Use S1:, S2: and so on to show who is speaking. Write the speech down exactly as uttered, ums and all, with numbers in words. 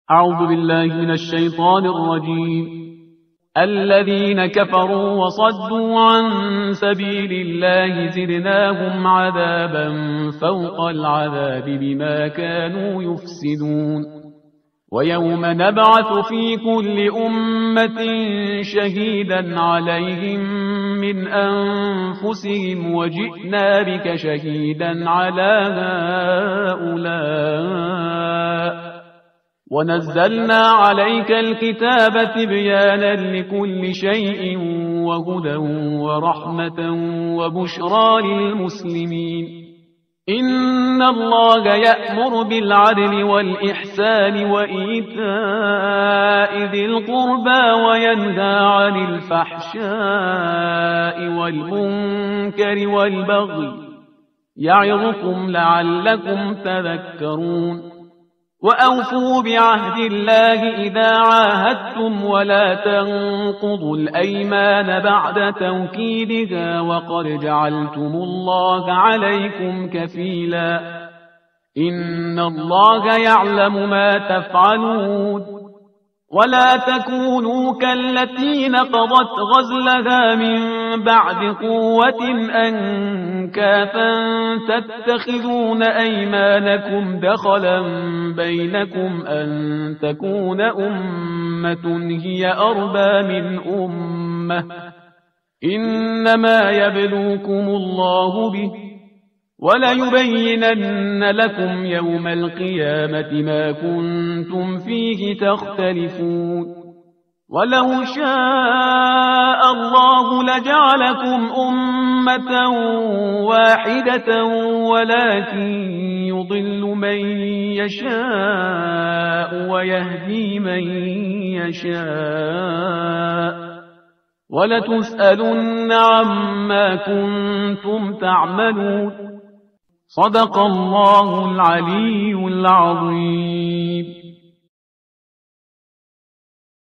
S1: أعوذ بالله من الشيطان الرجيم. الذين كفروا وصدوا عن سبيل الله زدناهم عذابا فوق العذاب بما كانوا يفسدون. ويوم نبعث في كل أمة شهيدا عليهم من أنفسهم وجئنا بك شهيدا على هؤلاء ونزلنا عليك الكتاب تبيانا لكل شيء وهدى ورحمة وبشرى للمسلمين. إن الله يأمر بالعدل والإحسان وإيتاء ذي القربى وينهى عن الفحشاء والمنكر والبغي يعظكم لعلكم تذكرون. وأوفوا بعهد الله إذا عاهدتم ولا تنقضوا الأيمان بعد توكيدها وقد جعلتم الله عليكم كفيلا. إن الله يعلم ما تفعلون. ولا تكونوا كالتي نقضت غزلها من بعد قوة أنكاثا تتخذون أيمانكم دخلا بينكم أن تكون أمة هي أربى من أمة إنما يبلوكم الله به وليبينن لكم يوم القيامة ما كنتم فيه تختلفون. ولو شاء الله لجعلكم أمة واحدة ولكن يضل من يشاء ويهدي من يشاء ولتسألن عما كنتم تعملون. صدق الله العلي العظيم.